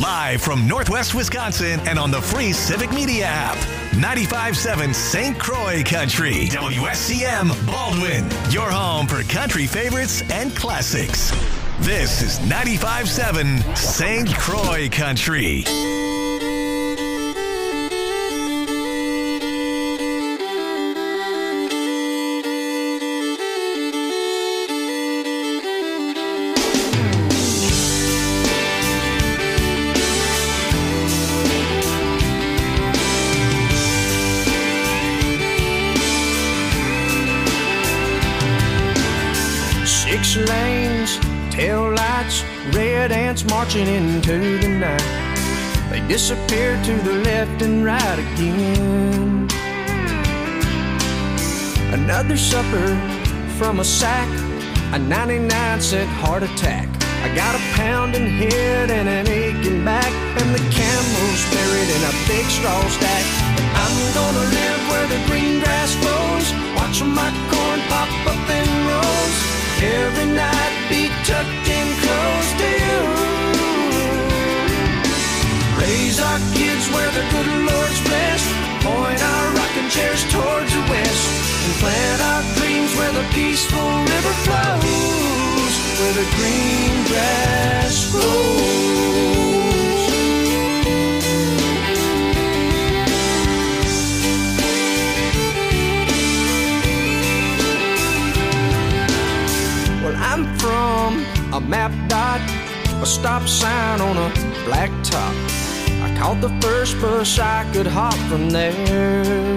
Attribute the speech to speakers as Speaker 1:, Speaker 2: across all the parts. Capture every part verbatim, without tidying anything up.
Speaker 1: Live from Northwest Wisconsin and on the free Civic Media app. ninety-five point seven Saint Croix Country. W S C M Baldwin. Your home for country favorites and classics. This is ninety-five point seven Saint Croix Country.
Speaker 2: Six lanes, tail lights, red ants marching into the night. They disappear to the left and right again. Another supper from a sack, a ninety-nine cent heart attack. I got a pounding head and an aching back, and the camel's buried in a big straw stack. I'm gonna live where the green grass grows, watch my corn pop up in rows. Every night be tucked in close to you. Raise our kids where the good Lord's blessed. Point our rocking chairs towards the west. And plant our dreams where the peaceful river flows. Where the green grass grows. I'm from a map dot, a stop sign on a black top. I caught the first bus I could hop from there.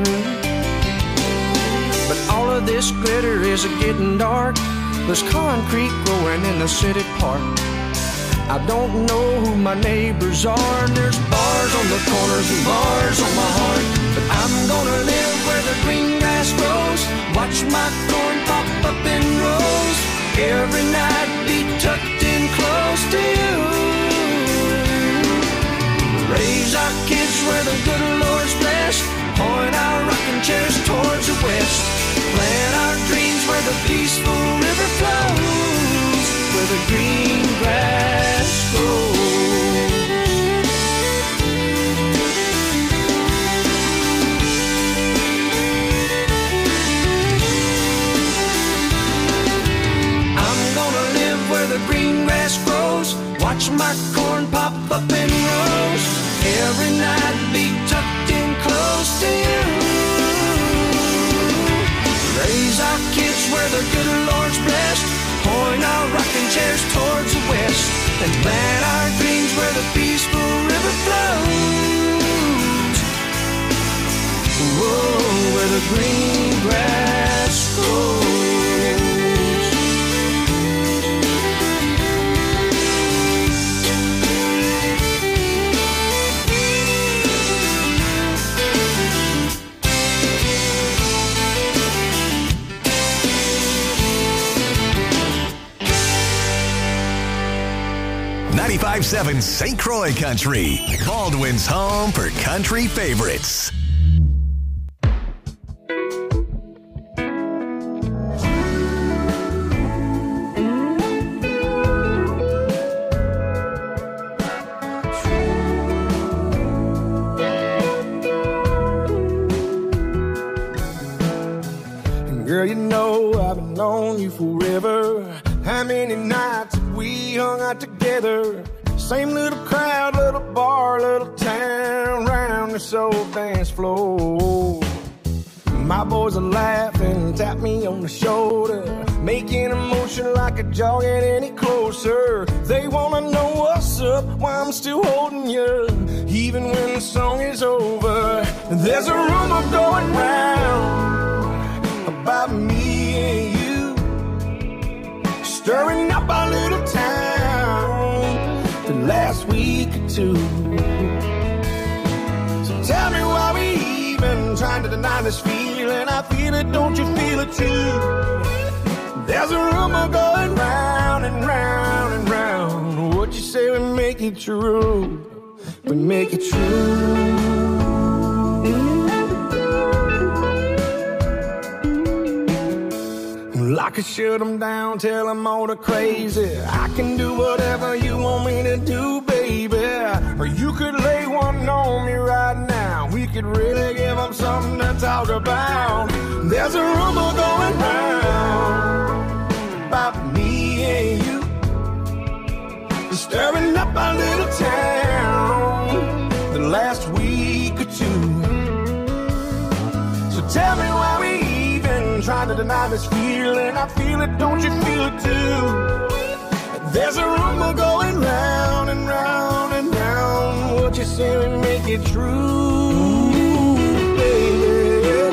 Speaker 2: But all of this glitter is getting dark. There's concrete growing in the city park. I don't know who my neighbors are, and there's bars on the corners and bars on my heart. But I'm gonna live where the green grass grows, watch my corn pop up in rows. Every night be tucked in close to you. Raise our kids where the good Lord's blessed. Point our rocking chairs towards the west. Plant our dreams where the peaceful river flows. Where the green grass grows. The green grass grows, watch my corn pop up in rows. Every night be tucked in close to you. Raise our kids where the good Lord's blessed. Point our rocking chairs towards the west. And plant our dreams where the peaceful river flows. Whoa, where the green grass grows.
Speaker 1: ninety-five point seven Saint Croix Country, Baldwin's home for country favorites.
Speaker 2: Girl, you know I've known you forever. How many nights have we hung out together? Same little crowd, little bar, little town, round this old dance floor. My boys are laughing, tap me on the shoulder, making a motion like a jog ain't any closer. They wanna know what's up, why I'm still holding you, even when the song is over. There's a rumor going round about me and you, stirring up our little town the last week or two. So tell me why we even trying to deny this feeling. I feel it, don't you feel it too? There's a rumor going round and round and round. What you say we make it true, we make it true. I could shut them down, tell them all the crazy. I can do whatever you want me to do, baby. baby. Or you could lay one on me right now. We could really give them something to talk about. There's a rumor going round about me and you, stirring up our little town the last week or two. So tell me why we even trying to deny this feeling. I feel it, don't you feel it too? There's a rumor going round and round and round. What you say we make it true, baby.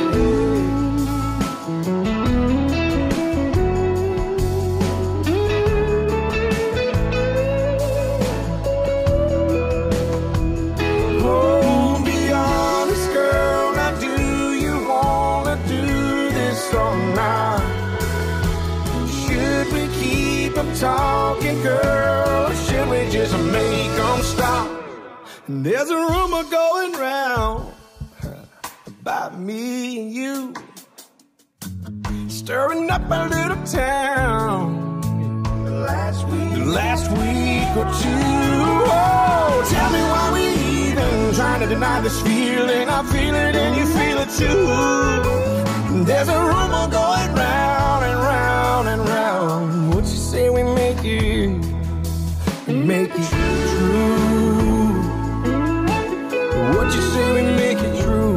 Speaker 2: Oh, be honest, girl. Now, do you wanna do this or not? Should we keep them talking, girl, or should we just make them stop? And there's a rumor going round about me and you, stirring up a little town the last week, the last week or two. Oh, tell me why we even trying to deny this feeling. I feel it and you feel it too. There's a rumor going round and round and round. What you say we make it, we make it true? What you say we make it true?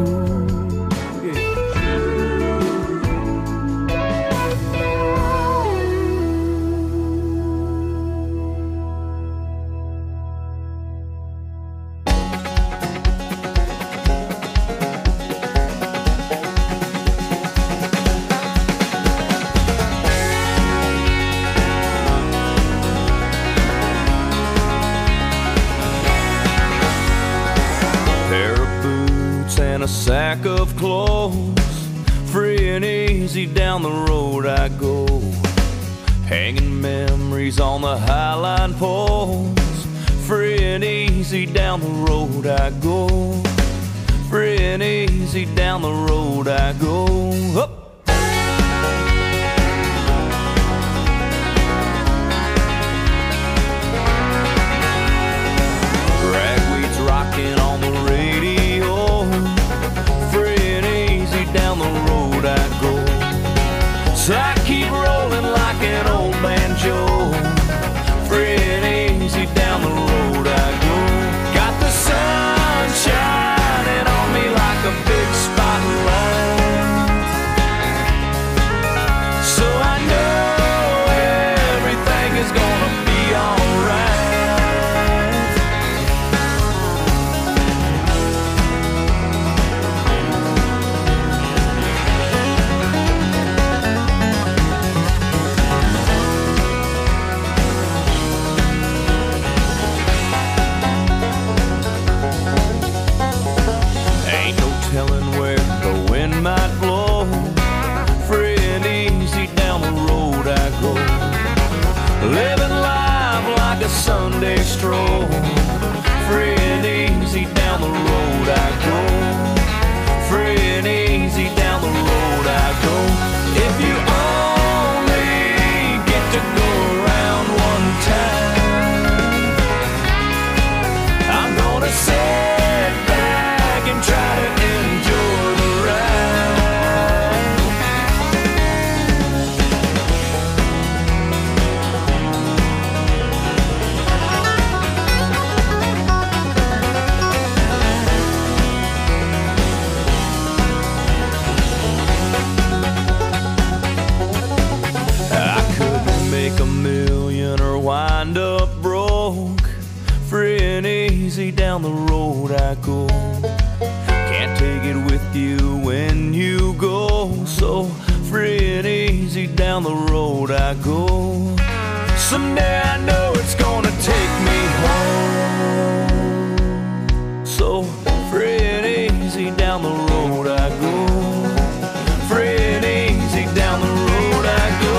Speaker 3: A sack of clothes, free and easy down the road I go, hanging memories on the highline poles. Free and easy down the road I go, free and easy down the road I go. Up. Ragweed's rocking on the radio, down the road I go. So I keep rolling like an old banjo, free and easy down the road I go. Got the sun shining on me like a big spotlight, so I know everything is gonna be alright. Might blow, free and easy down the road I go, living life like a Sunday stroll, free and easy down the road I go, free and easy down the road I go. If you only get to go around one time, I'm gonna sit back and try to enjoy the a million or wind up broke, free and easy down the road I go. Can't take it with you when you go, so free and easy down the road I go. Someday I know it's gonna take me home, so free and easy down the road I go, free and easy down the road I go.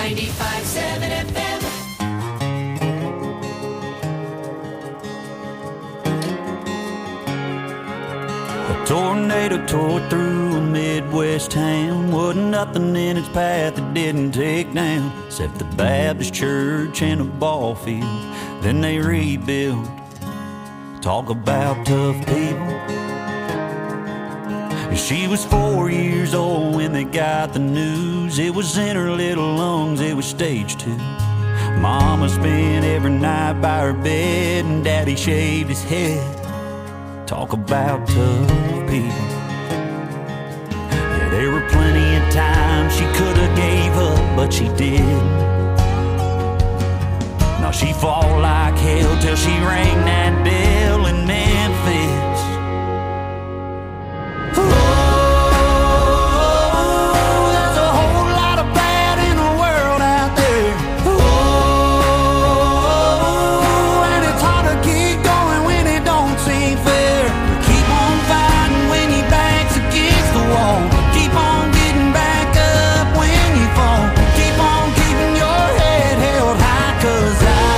Speaker 4: ninety-five seven F M.
Speaker 3: A tornado tore through a Midwest town. Wasn't nothing in its path that didn't take down, except the Baptist church and a ball field. Then they rebuilt. Talk about tough people. She was four years old when they got the news. It was in her little lungs, it was stage two. Mama spent every night by her bed, and Daddy shaved his head. Talk about tough people. Yeah, there were plenty of times she could have gave up, but she didn't. Now she fought like hell till she rang that bell in Memphis. Oh, there's a whole lot of bad in the world out there. Oh, and it's hard to keep going when it don't seem fair. But keep on fighting when your back's against the wall. Keep on getting back up when you fall. Keep on keeping your head held high, 'cause I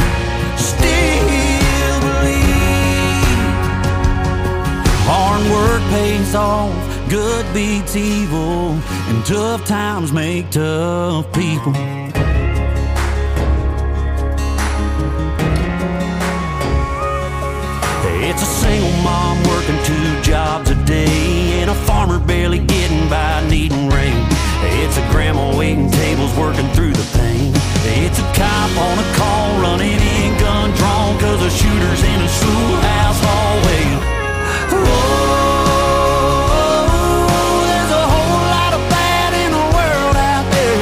Speaker 3: still believe hard work pays off, good beats evil, and tough times make tough people. It's a single mom working two jobs a day, and a farmer barely getting by needing rain. It's a grandma waiting tables working through the pain. It's a cop on a call running in gun drawn, 'cause a shooter's in a schoolhouse hallway. Oh, there's a whole lot of bad in the world out there.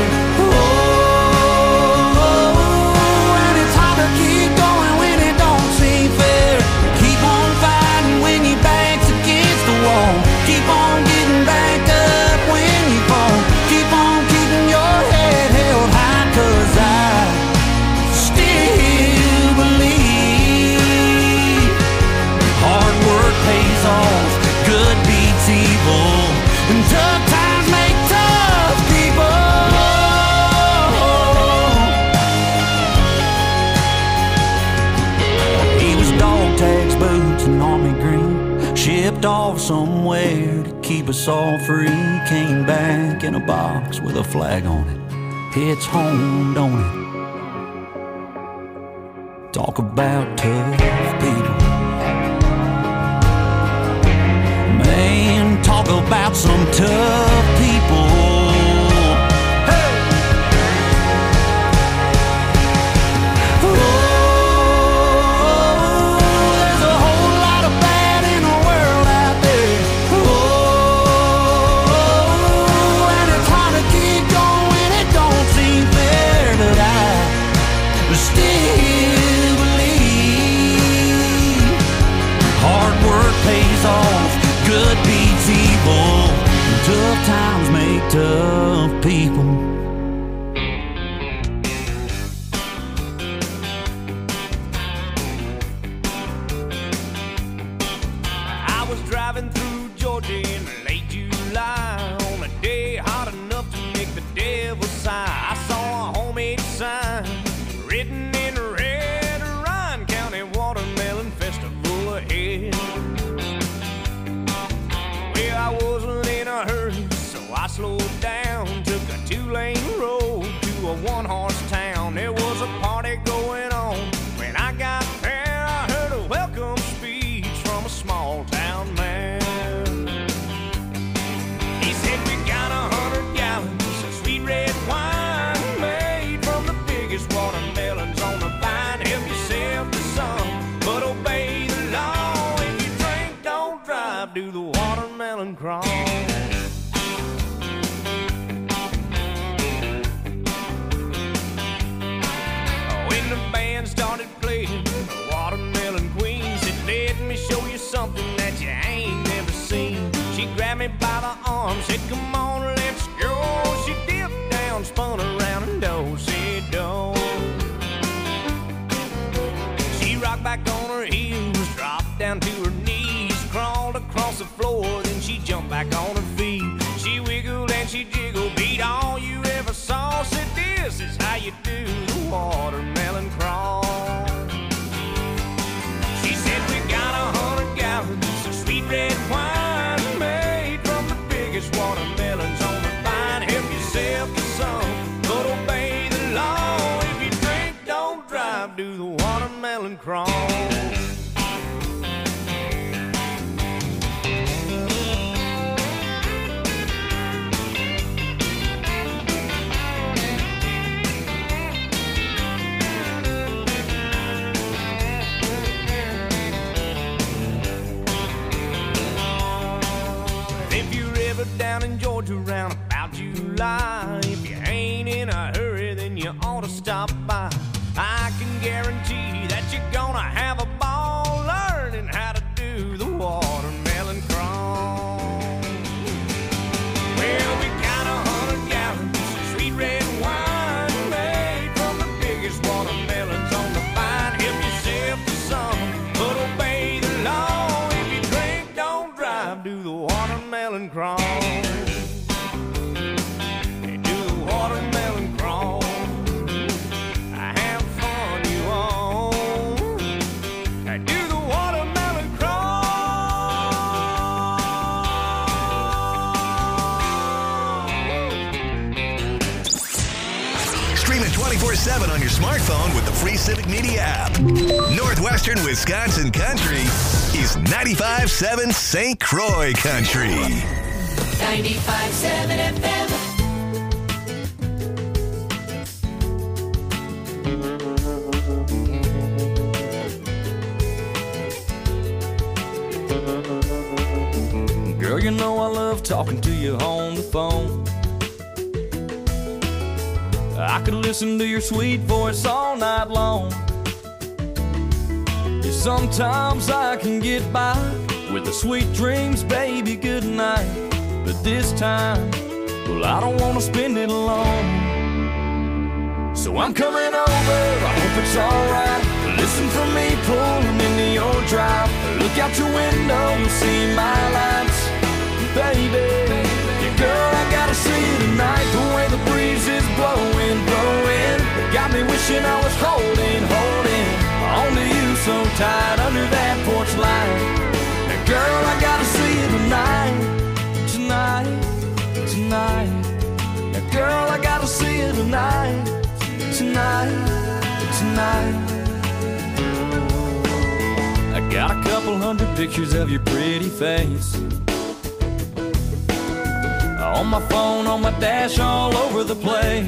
Speaker 3: Oh, and it's hard to keep going when it don't seem fair. Keep on fighting when your back's against the wall. Keep on getting back up when you fall. Keep on keeping your head held high, 'cause I still believe hard work pays off, good beats evil, and tough times make tough people. He was dog tags, boots, and army green, shipped off somewhere to keep us all free. Came back in a box with a flag on it. It's home, don't it? Talk about tough people. Man, talk about some tough people. Hey! Oh, there's a whole lot of bad in the world out there. Oh, and it's hard to keep going, it don't seem fair, but I still believe hard work pays off, good beats evil, and tough times make tough people. I was driving through Georgia in late July on a day hot enough to make the devil sigh. I saw a homemade sign written in red, Ryan County Watermelon Festival ahead. Well, I wasn't in a hurry, so I slowed down, took a two-lane road to a one-horse town. There was a party going on. When I got there, I heard a welcome speech from a small-town man. He said, we got a hundred gallons of sweet red wine made from the biggest watermelons on the vine. Help yourself to some, but obey the law. If you drink, don't drive, do the watermelon crawl. When the band started playing the Watermelon Queen, said, let me show you something that you ain't never seen. She grabbed me by the arm, said, come on, let's go. She dipped down, spun around, and do-si-do. She rocked back on her heels, dropped down to her knees, crawled across the floor, then she jumped back on her feet. She wiggled and she jiggled, beat all you ever saw. Said, this in Georgia around about July. If you ain't in a hurry, then you ought to stop by. I can guarantee that you're gonna have a ball learning how to do the watermelon crawl. Well, we got a hundred gallons of sweet red wine made from the biggest watermelons on the vine. Help yourself to some, but obey the law. If you drink, don't drive. Do the watermelon crawl. Hey, do the watermelon crawl. Have fun, you all. Hey, do the watermelon crawl.
Speaker 1: Stream it twenty-four seven on your smartphone with the free Civic Media app. Northwestern Wisconsin Country is ninety-five seven Saint Croix Country.
Speaker 4: ninety-five seven F M.
Speaker 3: Girl, you know I love talking to you on the phone. I could listen to your sweet voice all night long. Yeah, sometimes I can get by with the sweet dreams, baby, good night. But this time, well, I don't want to spend it alone. So I'm coming over, I hope it's alright. Listen for me pulling into your drive. Look out your window, you'll see my lights. Baby, yeah, girl, I gotta see you tonight. The way the breeze is blowing, blowing, it got me wishing I was holding, holding onto you so tight under that porch light. Now, girl, I gotta see you tonight, tonight, tonight. Now, girl, I gotta see you tonight, tonight, tonight. I got a couple hundred pictures of your pretty face on my phone, on my dash, all over the place.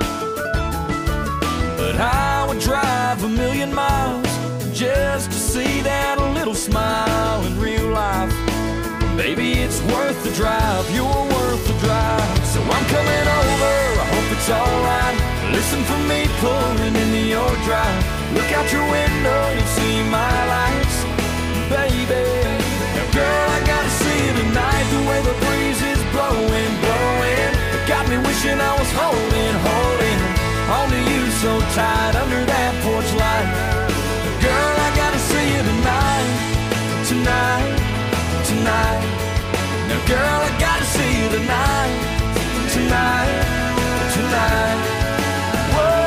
Speaker 3: But I would drive a million miles just to see that little smile in real life. Baby, it's worth the drive, you're worth the drive. So I'm coming over, I hope it's alright. Listen for me pulling into your drive. Look out your window, you'll see my lights. Baby, now girl, I gotta see you tonight. The way the breeze is blowing, blowing, it got me wishing I was holding, holding onto you so tight under that porch light. Girl, I gotta see you tonight, tonight, tonight. Now girl, I gotta see you tonight, tonight, tonight. Whoa.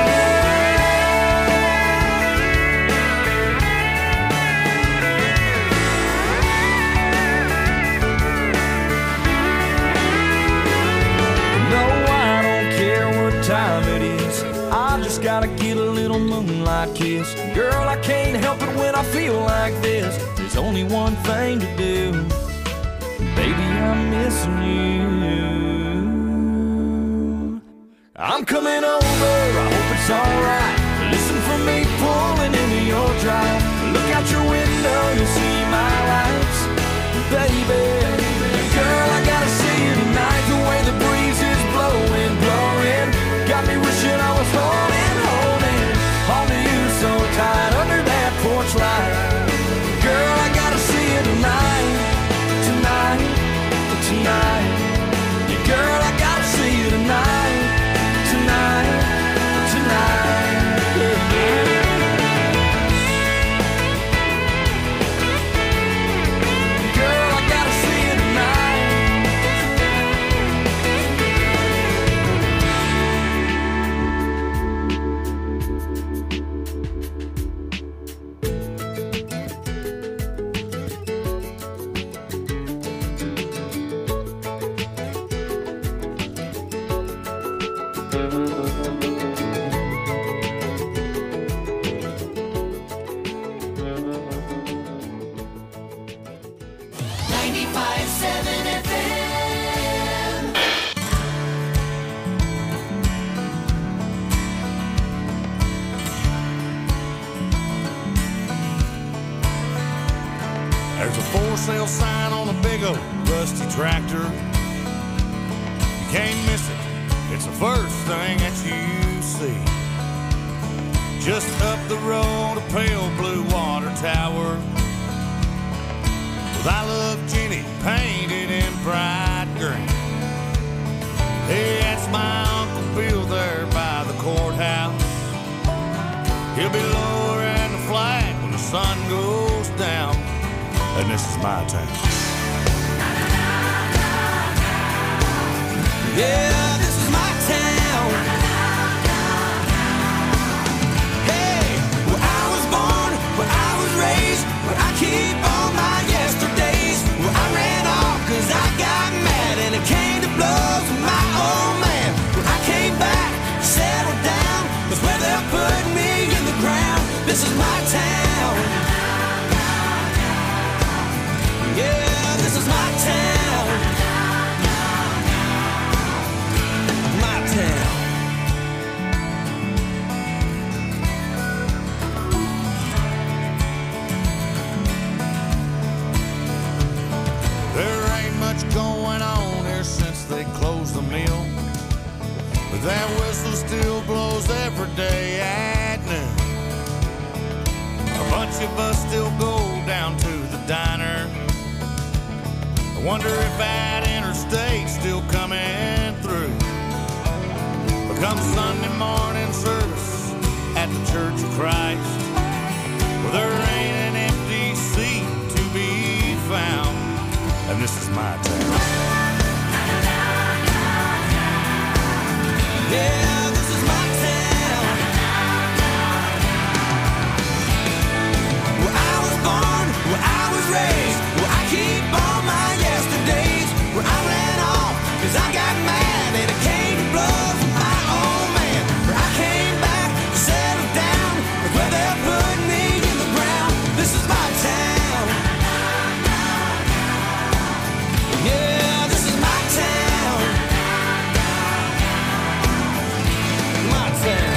Speaker 3: Time it is, I just gotta get a little moonlight kiss. Girl, I can't help it when I feel like this. There's only one thing to do, baby, I'm missing you. I'm coming over, I hope it's alright. Listen for me pulling into your drive. Look out your window, you'll see my lights. Baby, girl, I gotta see you tonight. The way the breeze is blowing, blowing, got me wishing I was holding, holding onto you so tight under that porch light. Girl, I gotta see you tonight, tonight, tonight. Yeah, girl, I gotta see you tonight, tonight, tonight. Yeah, yeah. Girl, I gotta see you tonight.
Speaker 4: ninety-five seven F M.
Speaker 2: There's a for sale sign on a big old rusty tractor.
Speaker 3: can't miss it, it's the first thing that you see. Just up the road, a pale blue water tower with I Love Jenny painted in bright green. Hey, that's my Uncle Bill there by the courthouse. He'll be lowering the flag when the sun goes down. And this is my town.
Speaker 5: Yeah, this is my town. Hey, where I was born, where I was raised, where I keep all my yesterdays, where I ran off cause I got mad and it came to blows with my old man. Where I came back, settled down, that's where they'll put me in the ground. This is my town. Yeah, this is my town. My town.
Speaker 3: There ain't much going on here since they closed the mill, but that whistle still blows every day at noon. A bunch of us still go down to the diner. I wonder if that interstate's still coming through. But come Sunday morning service at the Church of Christ, well, there ain't an empty seat to be found. And this is my town.
Speaker 5: Yeah, this is my town. Where I was born, where I was raised, where I keep all my yesterdays, where I ran off cause I got mad and it came to blows with my old man. Where I came back, settled down, where they'll put me in the ground. This is my town. Yeah, this is my town. My town.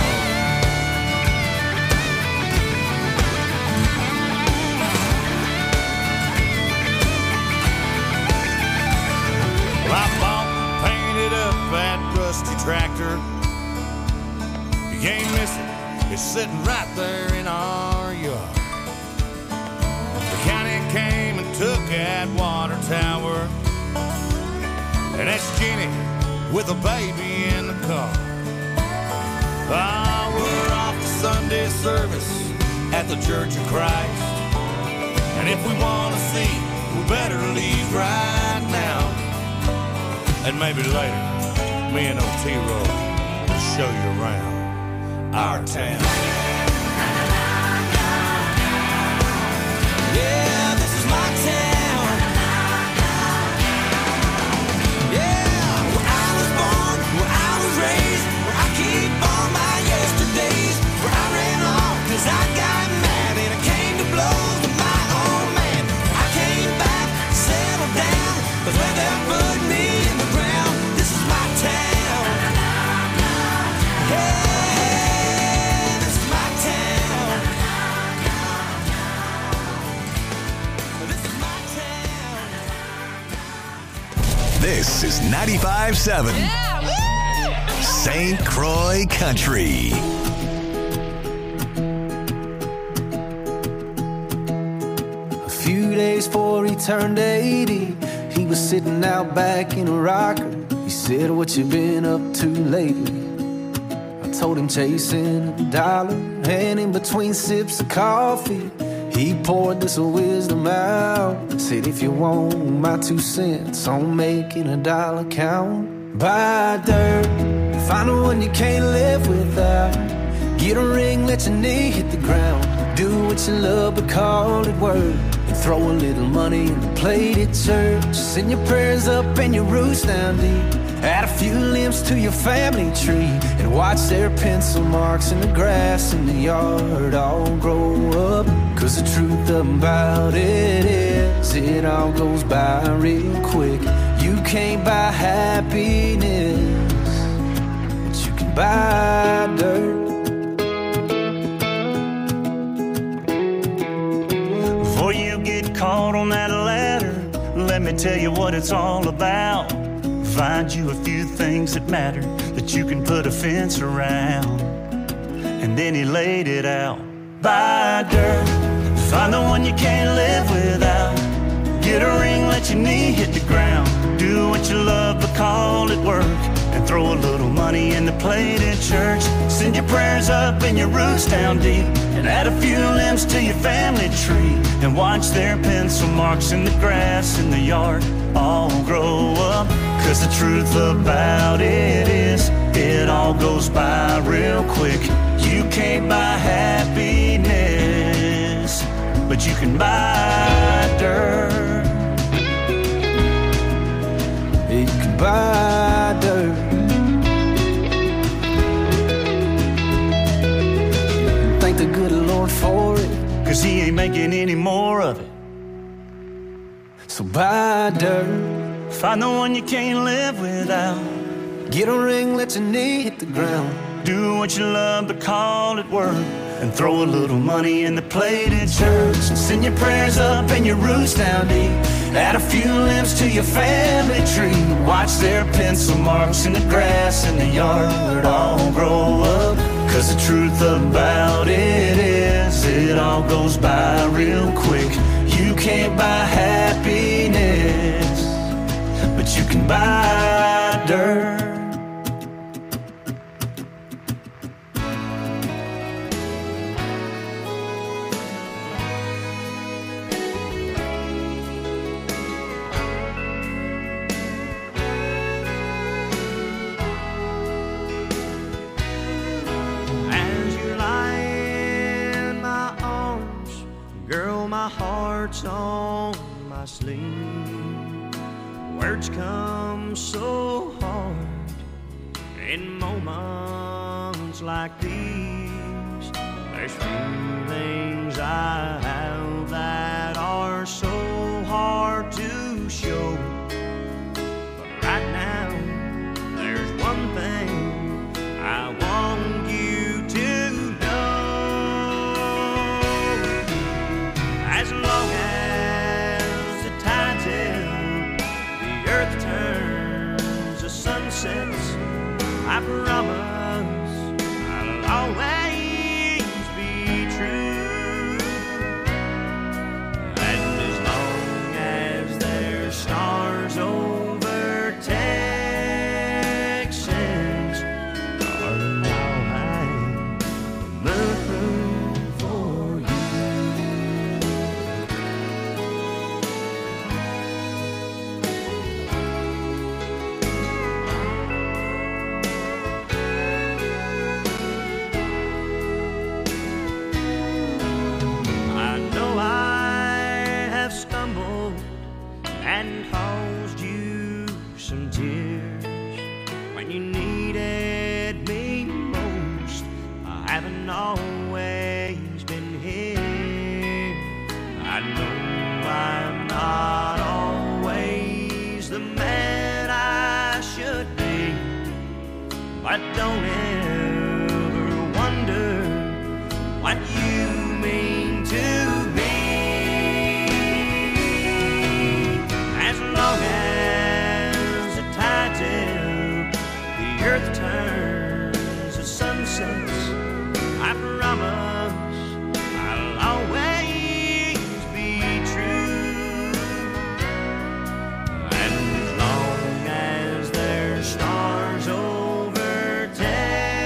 Speaker 3: Well, I bought and painted up that rusty tractor. You can't miss it, it's sitting right there in our yard. The county came and took that water tower, and that's Jenny with a baby in the car. Ah, we're off to Sunday service at the Church of Christ, and if we want to see, we better leave right now. And maybe later, me and Otero will show you around our town.
Speaker 5: Yeah, this is my town. Yeah, where I was born, where I was raised, where I keep all my yesterdays, where I ran off cause I got mad and it came to blows with my old man. I came back, settled down, cause where they put me in the ground. This is my town. Yeah, this is my town. This is my town.
Speaker 1: This is ninety-five seven Saint Croix Country.
Speaker 6: A few days before he turned eighty, he was sitting out back in a rocker. He said, "What you been up to lately?" I told him chasing a dollar, and in between sips of coffee, he poured this wisdom out. Said, "If you want my two cents on making a dollar count, buy dirt, find the one you can't live without. Get a ring, let your knee hit the ground. Do what you love, but call it work. And throw a little money in the plate at church. Send your prayers up and your roots down deep. Add a few limbs to your family tree. And watch their pencil marks in the grass in the yard all grow up. Cause the truth about it is, it all goes by real quick. You can't buy happiness, but you can buy dirt."
Speaker 7: Before you get caught on that ladder, let me tell you what it's all about. find you a few things that matter that you can put a fence around. And then he laid it out. Buy dirt, find the one you can't live without. Get a ring, let your knee hit the ground. Do what you love but call it work. And throw a little money in the plate at church. Send your prayers up and your roots down deep. And add a few limbs to your family tree. And watch their pencil marks in the grass in the yard all grow up. Cause the truth about it is, it all goes by real quick. You can't buy happiness, but you can buy dirt.
Speaker 6: You can buy dirt. Thank the good Lord for it,
Speaker 7: cause he ain't making any more of it.
Speaker 6: So buy dirt.
Speaker 7: Find the one you can't live without.
Speaker 6: Get a ring, let your knee hit the ground.
Speaker 7: Do what you love but call it work. And throw a little money in the plate at church. And send your prayers up and your roots down deep. Add a few limbs to your family tree. Watch their pencil marks in the grass in the yard all grow up. Cause the truth about it is, it all goes by real quick. You can't buy happiness, but you can buy dirt.
Speaker 3: My heart's on my sleeve. Words come so hard in moments like these. There's feelings I have that are so hard to show. But right now, there's one thing I want you to know. As long as the tide's in, the earth turns, the sun sets, I promise I'll always be true. And as long as there's stars over Texas, darling, I'll hang the moon for you. And caused you some tears when you needed me most. I haven't always been here. I know I'm not always the man I should be, but don't ever wonder what you mean to me. As long as the tide's in, the earth turns, the sun sets, I promise I'll always be true. And as long as there's stars over Texas,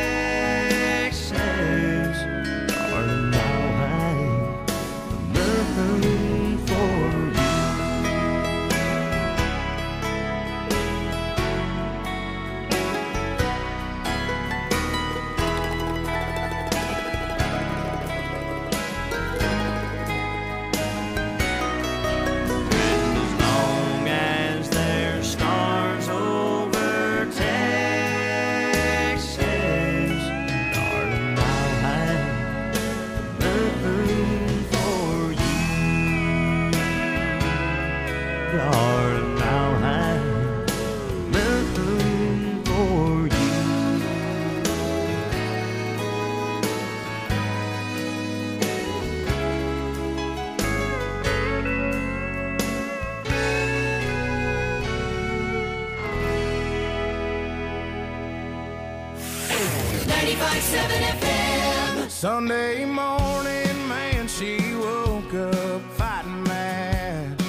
Speaker 4: ninety-five seven F M.
Speaker 2: Sunday morning, man, she woke up fighting mad,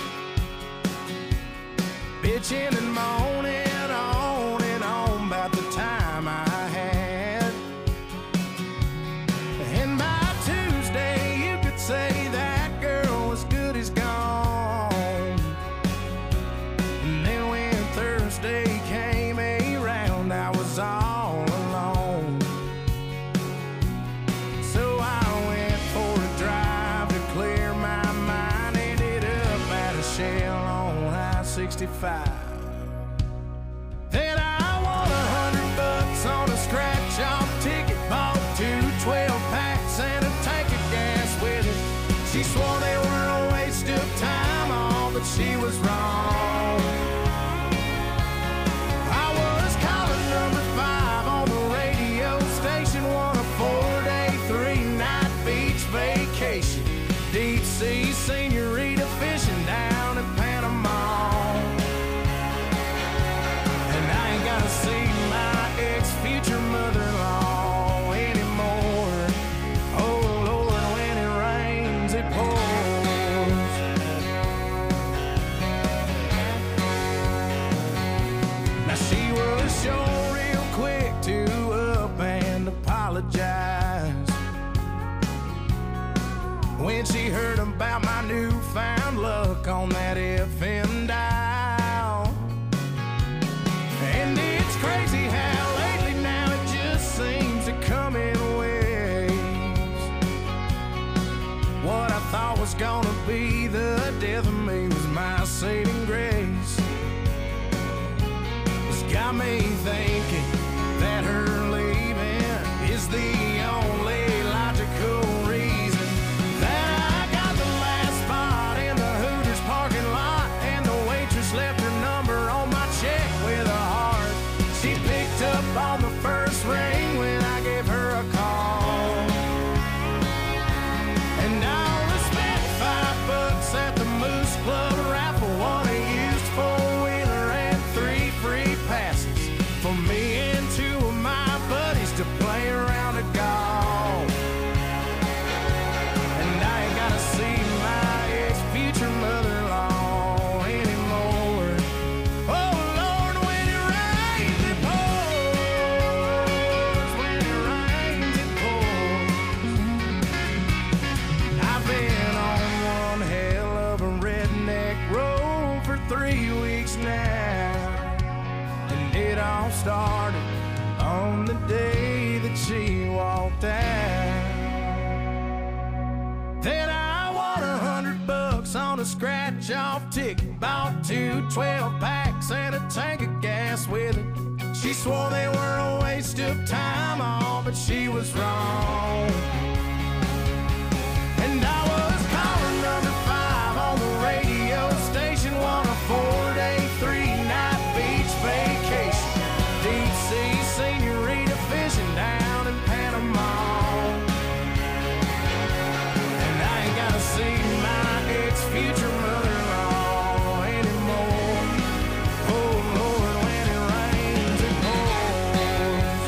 Speaker 2: bitching and moaning on and on about the time I had. And by Tuesday, you could say that girl was good as gone. And then when Thursday came around, I was all alone. So I went for a drive to clear my mind. Ended up at a Shell on I sixty-five. Then I won a hundred bucks on a scratch-off ticket. Bought two twelve packs and a tank of gas with it. She swore they were a waste of time, all, but she was wrong. I was calling number five on the radio station, won a four-day, three-night beach vacation. Deep sea senorita fishing down in Panama. And I ain't gotta see my ex-future mother-in-law anymore. Oh Lord, when it rains, it pours. Now she was sure real quick to up and apologize when she heard about my newfound luck on that F M dial. And it's crazy how lately now it just seems to come in waves. What I thought was gonna be the death of me was my saving grace. It's got me thinking that her leaving is the only logical reason that I got the last spot in the Hooters parking lot, and the waitress left her number on my check with a heart. She picked up on the first ring when I gave her a call. And I'll respect five bucks at the Moose Club raffle, won a used four-wheeler and three free passes for me and two of my buddies to play around a golf. And I ain't gotta see my ex-future mother-in-law anymore. Oh Lord, when it rains, it pours. When it rains, it pours. I've been on one hell of a redneck road for three weeks now. And it all started on the day that she walked out. Then I won a hundred bucks on a scratch-off ticket. Bought two twelve packs and a tank of gas with it. She swore they were a waste of time, all, but she was wrong. And I was calling number five on the radio station, won a four-day, three-night beach vacation. Deep sea senorita fishing down in Panama. And I ain't gotta see my ex-future mother-in-law anymore. Oh Lord, when it rains, it pours.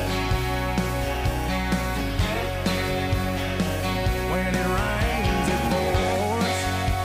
Speaker 2: When it rains, it pours.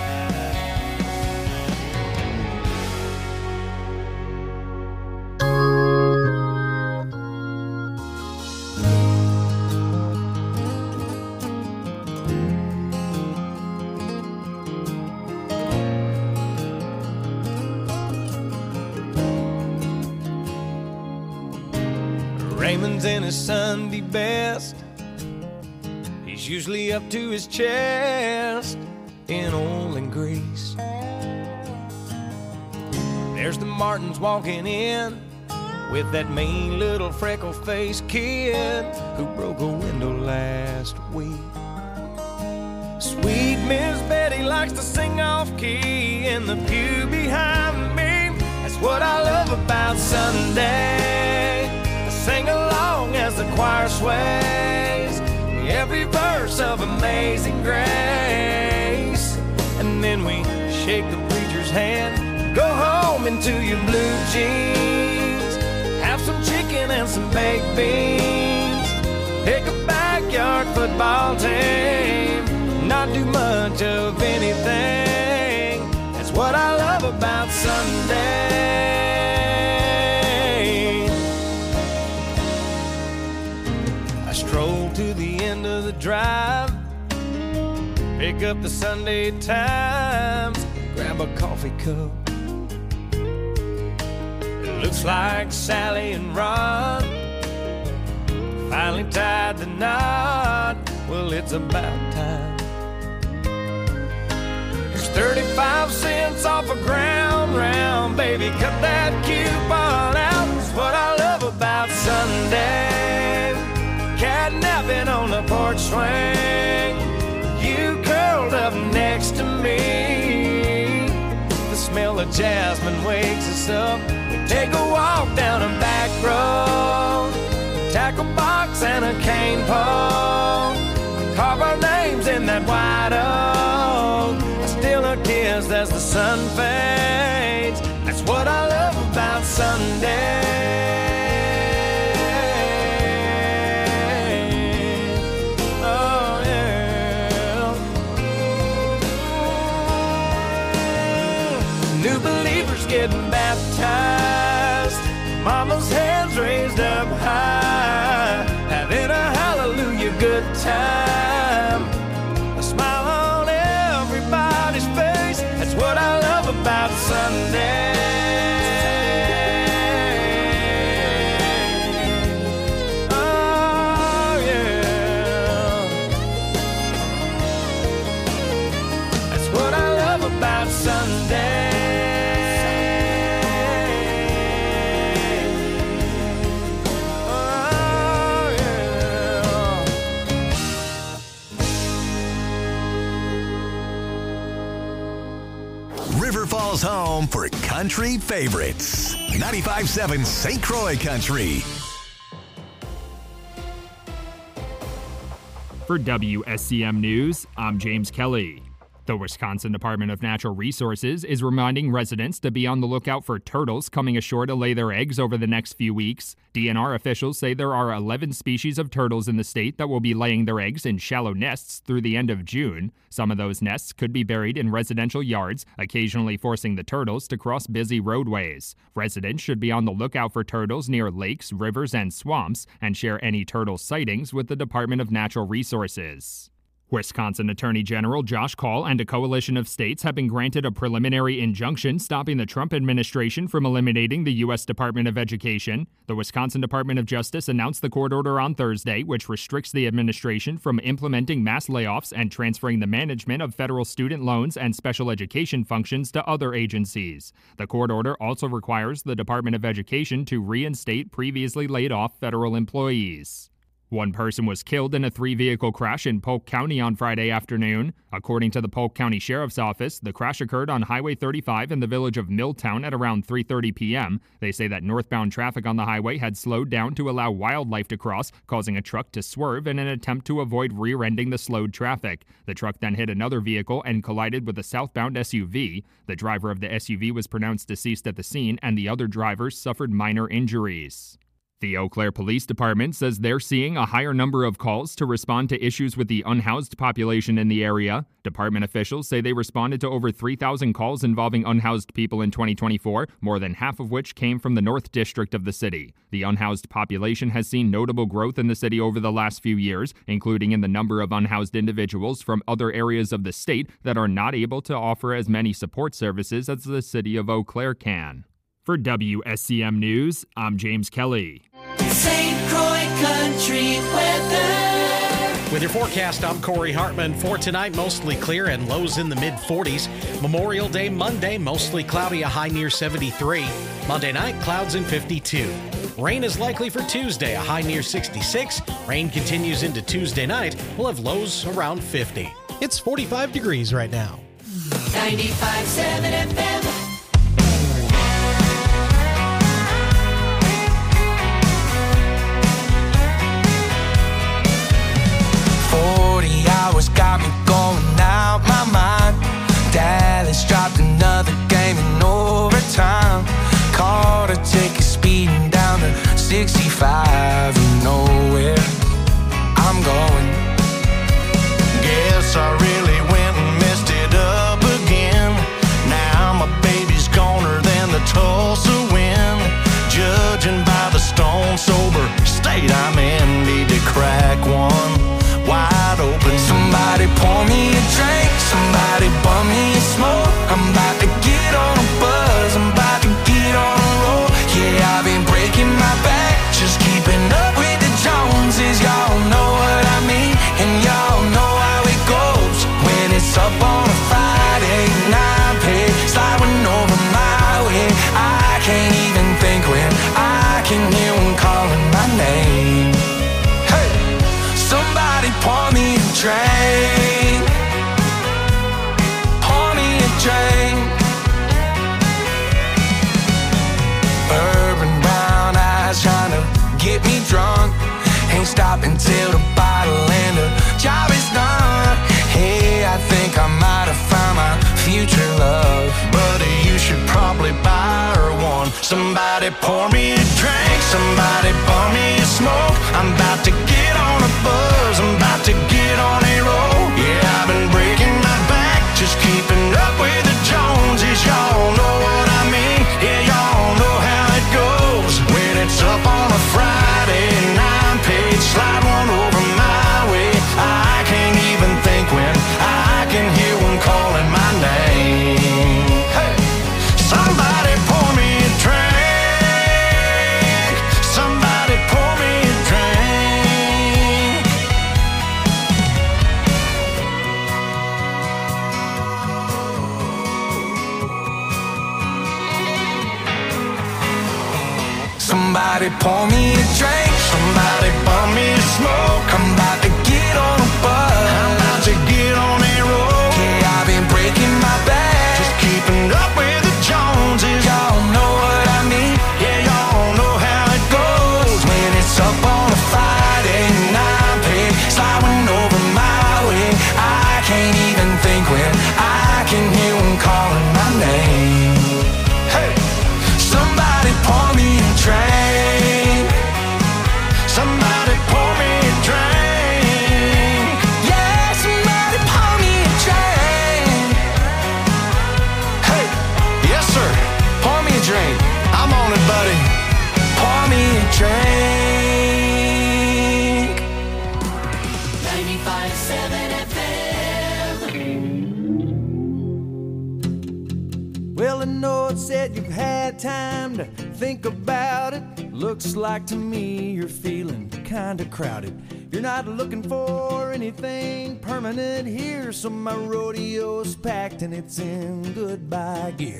Speaker 3: Raymond's in his Sunday best. He's usually up to his chest in oil and grease. There's the Martins walking in with that mean little freckle-faced kid who broke a window last week. Sweet Miss Betty likes to sing off-key in the pew behind me. That's what I love about Sunday. I sing along as the choir sways every verse of Amazing Grace. And then we shake the preacher's hand, go home into your blue jeans, have some chicken and some baked beans.
Speaker 2: pick up the Sunday Times, grab a coffee cup. It looks like Sally and Ron finally tied the knot. Well, it's about time. There's thirty-five cents off a ground round, baby, cut that coupon out. It's what I love about Sunday. Catnapping on the porch swing, you curled up next to me. The smell of jasmine wakes us up. We take a walk down a back road, tackle box and a cane pole, carve our names in that white oak. I steal a kiss as the sun fades. That's what I love about Sunday. Oh yeah. New believers getting baptized, mama's hands raised up high, having a hallelujah good time. A smile on everybody's face. That's what I love about Sunday. Oh yeah. That's what I love about Sunday.
Speaker 1: River Falls home for country favorites. ninety-five point seven Saint Croix Country.
Speaker 8: For W S C M News, I'm James Kelly. The Wisconsin Department of Natural Resources is reminding residents to be on the lookout for turtles coming ashore to lay their eggs over the next few weeks. D N R officials say there are eleven species of turtles in the state that will be laying their eggs in shallow nests through the end of June. Some of those nests could be buried in residential yards, occasionally forcing the turtles to cross busy roadways. Residents should be on the lookout for turtles near lakes, rivers, and swamps, and share any turtle sightings with the Department of Natural Resources. Wisconsin Attorney General Josh Kaul and a coalition of states have been granted a preliminary injunction stopping the Trump administration from eliminating the U S Department of Education. The Wisconsin Department of Justice announced the court order on Thursday, which restricts the administration from implementing mass layoffs and transferring the management of federal student loans and special education functions to other agencies. The court order also requires the Department of Education to reinstate previously laid off federal employees. One person was killed in a three-vehicle crash in Polk County on Friday afternoon. According to the Polk County Sheriff's Office, the crash occurred on Highway thirty-five in the village of Milltown at around three thirty p.m. They say that northbound traffic on the highway had slowed down to allow wildlife to cross, causing a truck to swerve in an attempt to avoid rear-ending the slowed traffic. The truck then hit another vehicle and collided with a southbound S U V. The driver of the S U V was pronounced deceased at the scene, and the other drivers suffered minor injuries. The Eau Claire Police Department says they're seeing a higher number of calls to respond to issues with the unhoused population in the area. Department officials say they responded to over three thousand calls involving unhoused people in twenty twenty-four, more than half of which came from the North District of the city. The unhoused population has seen notable growth in the city over the last few years, including in the number of unhoused individuals from other areas of the state that are not able to offer as many support services as the city of Eau Claire can. For W S C M News, I'm James Kelly.
Speaker 4: Saint Croix Country weather.
Speaker 9: With your forecast, I'm Corey Hartman. For tonight, mostly clear and lows in the mid forties. Memorial Day Monday, mostly cloudy, a high near seventy-three. Monday night, clouds in fifty-two. Rain is likely for Tuesday, a high near sixty-six. Rain continues into Tuesday night. We'll have lows around fifty. It's forty-five degrees right now.
Speaker 4: ninety-five point seven F M.
Speaker 5: forty hours got me going out my mind. Dallas dropped another game in overtime. Caught a ticket speeding down to sixty-five. You know where I'm going. Guess I really went and messed it up again. Now my baby's goner than the Tulsa wind. Judging by the stone sober state I'm in, need to crack one wide open. Somebody pour me a drink stop until the bottle and the job is done. Hey, I think I might have found my future love. Buddy, you should probably buy her one. Somebody pour me a drink, somebody bum me a smoke. I'm about to get on a buzz, I'm about to get on a roll. Yeah, I've been breaking my back, just keeping up with the Joneses. Y'all know what I mean, yeah, y'all know how it goes. When it's up on a Friday and I'm paid, slide one over my way. I can't even think when I can hear one calling my name. Hey, somebody pour me a drink, somebody pour me a drink. Somebody pour me a drink, somebody bum me a smoke. I'm about to get on a bus, I'm about to get on a roll. Yeah, I've been breaking my back, just keeping up with the Joneses. Y'all know what I mean, yeah, y'all know how it goes. When it's up on a Friday and I'm paid, sliding over my way. I can't even think when I can hear one calling my name. Hey, somebody pour me a drink, somebody pour me a drink. Yeah, somebody pour me a drink. Hey, yes sir, pour me a drink. I'm on it, buddy. Pour me a drink.
Speaker 4: ninety-five point seven F M.
Speaker 6: Well, I know it said you've had time to think about it. Looks like to me you're feeling kinda crowded. You're not looking for anything permanent here, so my rodeo's packed and it's in goodbye gear.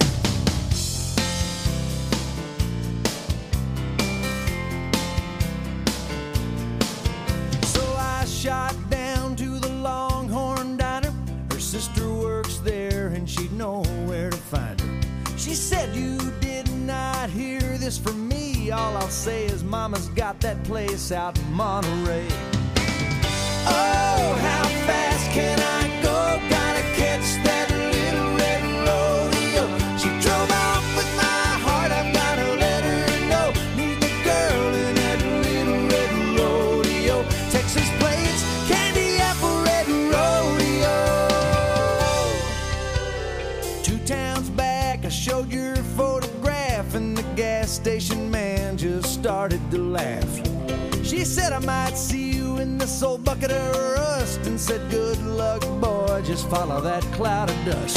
Speaker 6: So I shot down to the Longhorn Diner. Her sister works there and she'd know where to find her. She said you did not hear this from me. All I'll say is mama's got that place out in Monterey. Oh, how fast can I go? Gotta catch that little red rodeo. She drove off with my heart, I've gotta let her know. Meet the girl in that little red rodeo. Texas plates, candy apple red rodeo. Two towns back I showed your photograph and the gas station man just started to laugh. She said I might see you in this old bucket of rust, and said good luck boy, just follow that cloud of dust.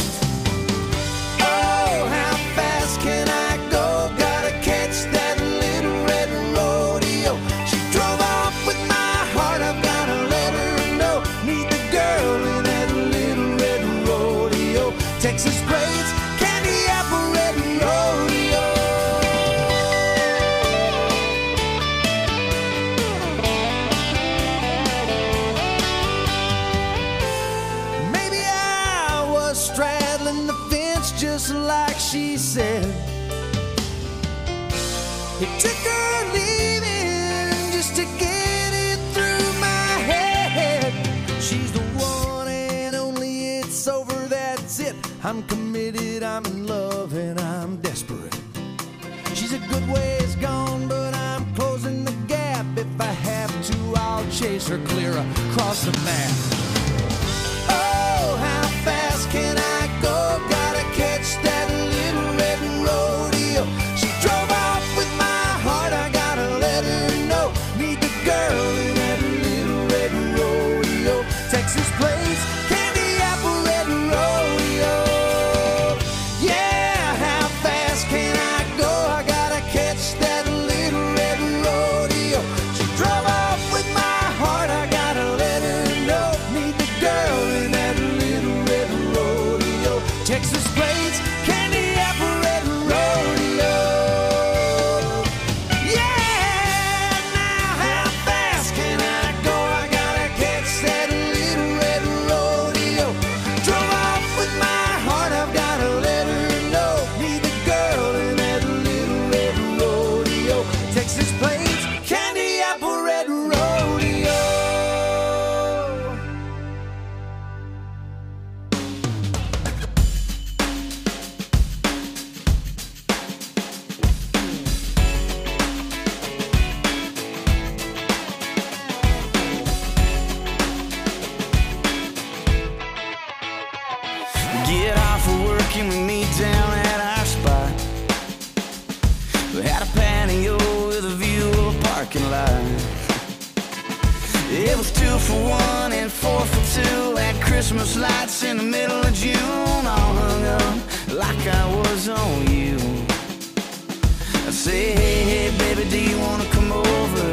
Speaker 6: Oh, how fast can I go? Gotta catch that little red rodeo. She drove off with my heart, I've gotta let her know. Meet the girl in that little red rodeo. Texas plates, candy apple red rodeo. Maybe I was straddling the fence just like she said. It took her leaving just to get it through my head. She's the one and only, it's over, that's it. I'm committed, I'm in love, and I'm desperate. She's a good ways gone, but I'm closing the gap. If I have to, I'll chase her clear across the map. Oh, how fast can I go? Gotta catch that little red rodeo. She drove off with my heart, I gotta let her know. Meet the girl in that little red rodeo. Texas plates, candy apple red rodeo. Yeah, how fast can I go? I gotta catch that little red rodeo. She drove off with my heart, I gotta let her know. Meet the girl in that little red rodeo. Texas plates, candy apple red rodeo. Yeah, now how fast can I go? I gotta catch that little red rodeo. Drove off with my heart, I've gotta let her know. Meet the girl in that little red rodeo. Texas plates, candy apple red rodeo.
Speaker 5: patio with a view of a parking lot. It was two for one and four for two at Christmas lights in the middle of June, all hung up like I was on you. I say, hey, hey, baby, do you wanna come over?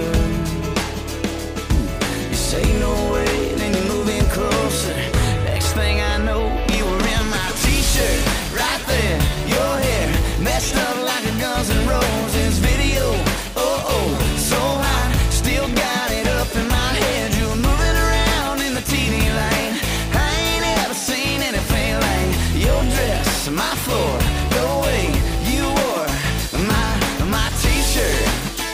Speaker 5: You say no way, then you move in closer. Next thing I know, you were in my t-shirt, right there, your hair messed up like a Guns N' Roses video. Oh, oh, so hot, still got it up in my head. You were moving around in the T V light. I ain't ever seen anything like your dress, my floor, the way you wore my, my t-shirt.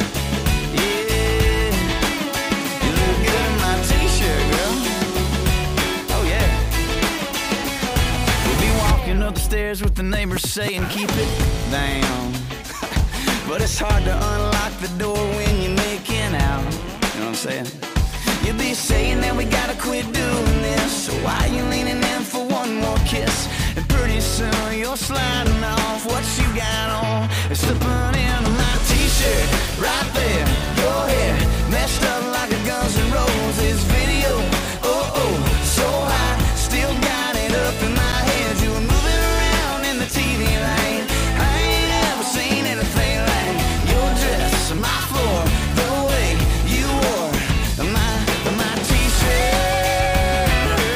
Speaker 5: Yeah, you look good in my t-shirt, girl. Oh, yeah. We'll be walking up the stairs with the neighbors saying, keep it down. But it's hard to unlock the door when you're making out. You know what I'm saying? You'll be saying that we gotta quit doing this. So why you leaning in for one more kiss? And pretty soon you're sliding off what you got on and slipping into my t-shirt. Right there, your hair messed up like a Guns N' Roses video. Oh, oh, so hot, still got it up in my head. You were moving around in the T V light. I ain't ever seen anything like your dress, my floor, the way you wore my, my t-shirt.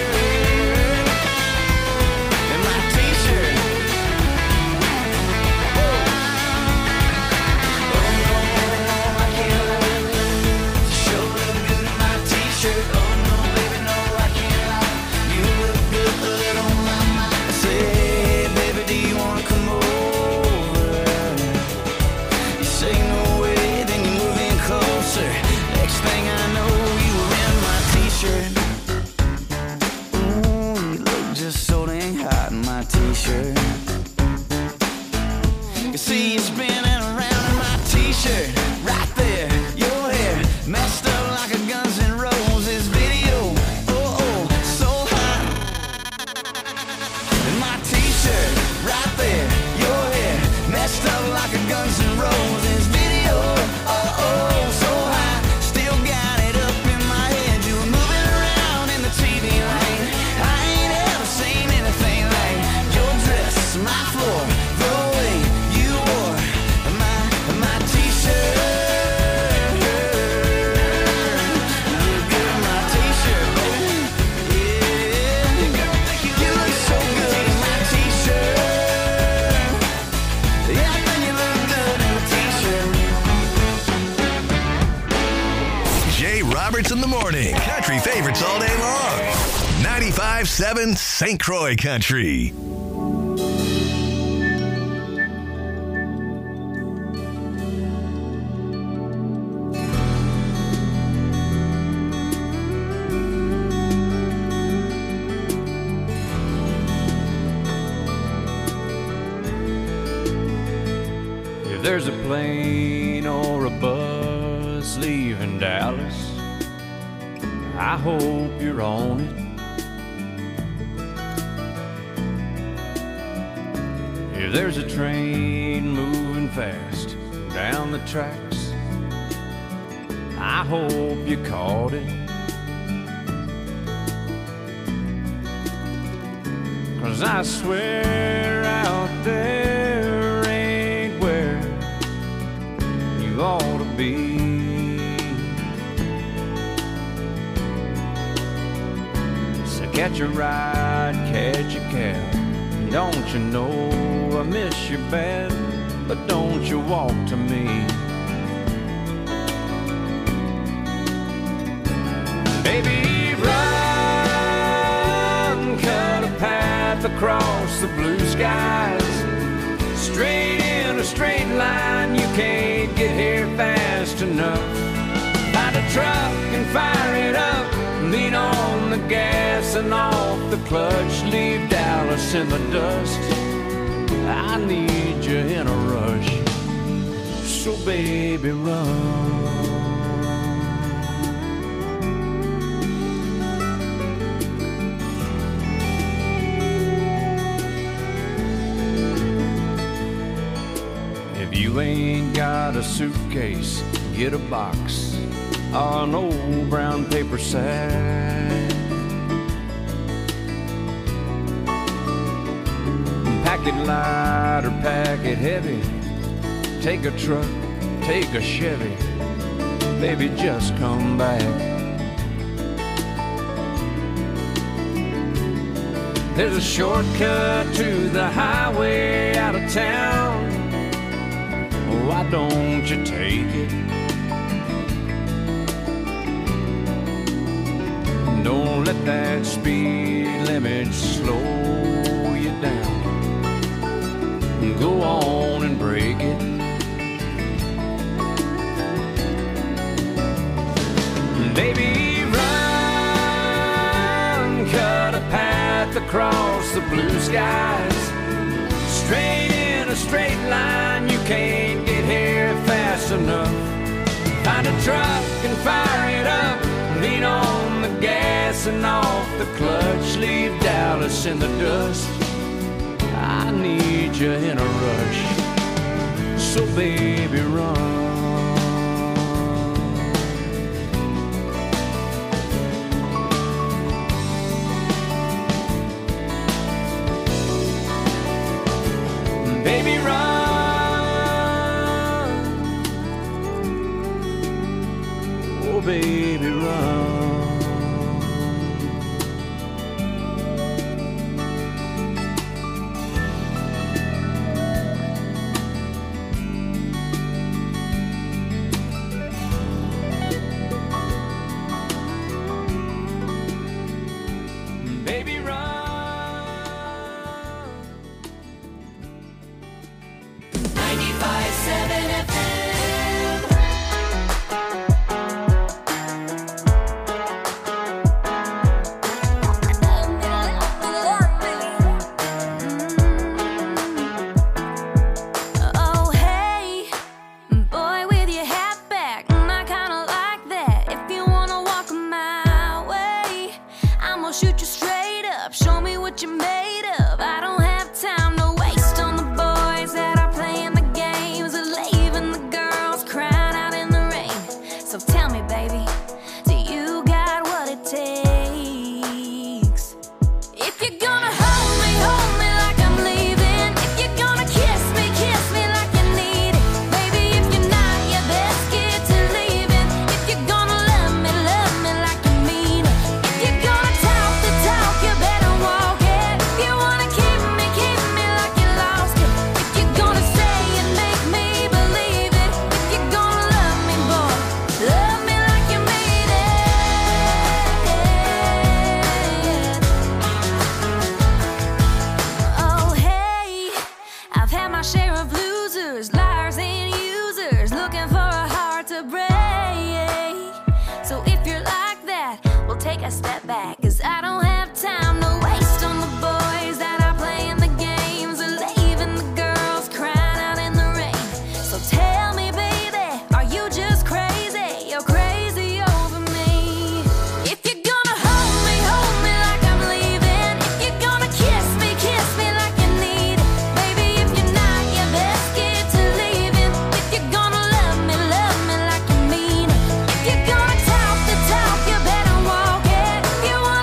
Speaker 5: And my t-shirt. Oh, no, I can't lie. Sure look good in my t-shirt. Oh, no, baby, no, I can't lie. You look good on my mind. I say, hey, baby, do you wanna come over? You say no way, then you move in closer. Next thing I know, you were in my t-shirt. Ooh, you look just so dang hot in my t-shirt. You see you spinning around in my t-shirt. Right there, your hair messed up like a Guns N' Roses video. Oh, oh, so hot. In my t-shirt, right there, your hair messed up like a Guns N' Roses video. Oh, oh, so hot, still got it up in my head. You were moving around in the T V light. I ain't ever seen anything like your dress, my floor, the way you wore my, my t-shirt. You look good in my t-shirt, baby. Yeah, you look so good in my t-shirt. Yeah, I think you look good in a t-shirt.
Speaker 1: Jay Roberts in the morning. Country favorites all day long. ninety-five seven Saint Croix Country.
Speaker 3: If there's a plane or a bus leaving Dallas, I hope you're on it. If there's a train moving fast down the tracks, I hope you caught it. 'Cause I swear out there ain't where you ought to be. So catch a ride, catch a cab. Don't you know I miss you bad, but don't you walk to me. Baby, run, cut a path across the blue skies. Straight in a straight line, you can't get here fast enough. Find a truck and fire it up. Lean on the gas and off the clutch. Leave Dallas in the dust. I need you in a rush. So baby, run. If you you ain't got a suitcase, get a box or an old brown paper sack. Pack it light or pack it heavy. Take a truck, take a Chevy. Baby, just come back. There's a shortcut to the highway out of town. Why don't you take it? Don't let that speed limit slow you down. Go on and break it. Baby, run, cut a path across the blue skies. Straight in a straight line, you can't get here fast enough. Find a truck and fire it up. Lean on the gas and off the clutch. Leave Dallas in the dust. I need you in a rush. So baby, run. Baby, run. Oh, baby, run. Baby, run.
Speaker 4: ninety-five seven F M.
Speaker 10: Oh, hey, boy with your hat back, I kinda like that. If you wanna walk my way, I'm gonna shoot you straight up. Show me what you're made of. I don't have time to waste on the boys that are playing the games and leaving the girls crying out in the rain. So tell me, baby, do you got what it takes? If you're gonna hold me, hold me like I'm leaving. If you're gonna kiss me, kiss me like you need it. Baby, if you're not, you best get to leaving. If you're gonna love me, love me like you mean it. If you're gonna talk the talk, you better walk it. If you wanna keep me, keep me like you lost it. If you're gonna say it, make me believe it. If you're gonna love me, boy, love me like you mean it. Oh, hey, I've had my share of losers, liars and users, looking for a heart to break. So if you're like that, we'll take a step back, 'cause I don't have time to waste on the boys that are playing the games and leaving the girls crying out in the rain. So tell me, baby, are you just crazy? You're crazy over me. If you're gonna hold me, hold me like I'm leaving. If you're gonna kiss me, kiss me like you need it. Baby, if you're not, you best get to leaving. If you're gonna love me, love me like you mean it. If you're gonna talk the talk, you better walk it. If you wanna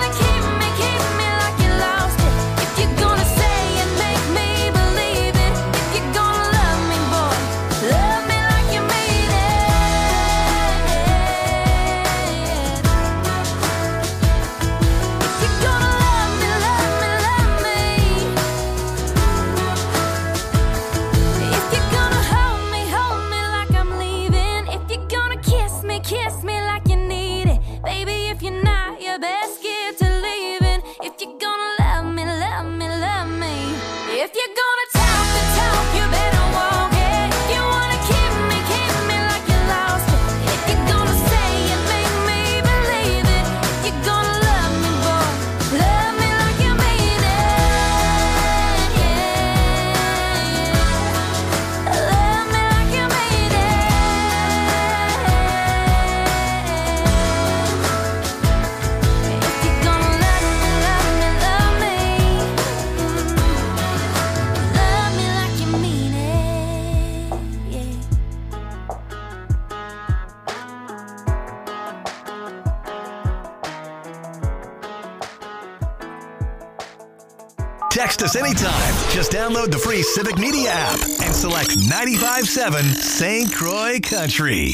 Speaker 1: text us anytime. Just download the free Civic Media app and select ninety-five point seven Saint Croix Country.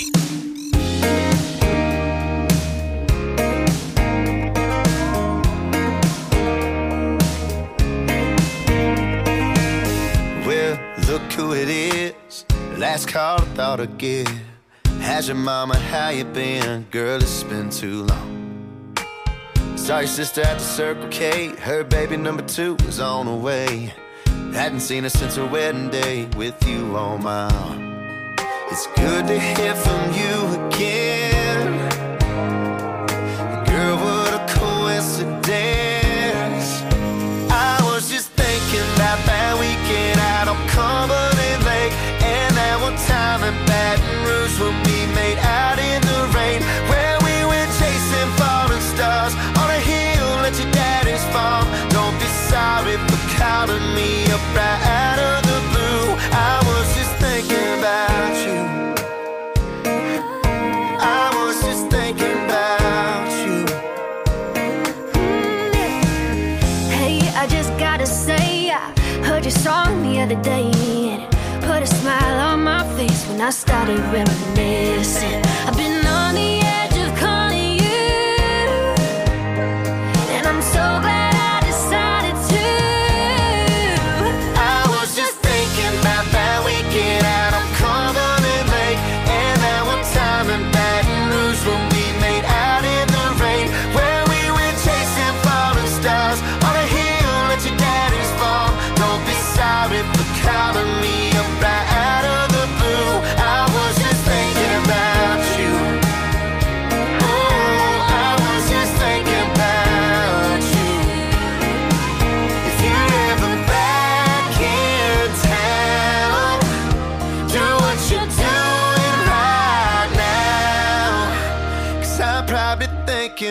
Speaker 11: Well, look who it is. Last call I thought I'd get. How's your mama, how you been? Girl, it's been too long. Saw your sister at the Circle K. Her baby number two was on the way. Hadn't seen her since her wedding day with you on my arm. It's good to hear from you again. Girl, what a coincidence. I was just thinking about that weekend out on Cumberland Lake, and that one time in Baton Rouge when we made out in the rain, where we went chasing falling stars on a hill at your daddy's farm. Don't be sorry for calling me up right out of the blue. I was just thinking about you. I was just thinking about you.
Speaker 10: Hey, I just gotta say, I heard your song the other day, and it put a smile on my face when I started reminiscing. I've been on the edge of calling you, and I'm so glad I decided to.
Speaker 11: I was just thinking about that weekend out on Cumberland Lake, and that one time in Baton Rouge when we made out in the rain, where we went chasing falling stars on a hill at your daddy's farm. Don't be sorry for calling me up right out of the blue. I was just thinking about you. Oh, I was just thinking about you. If you're ever back in town, do what you're doing right now, 'cause I'm probably thinking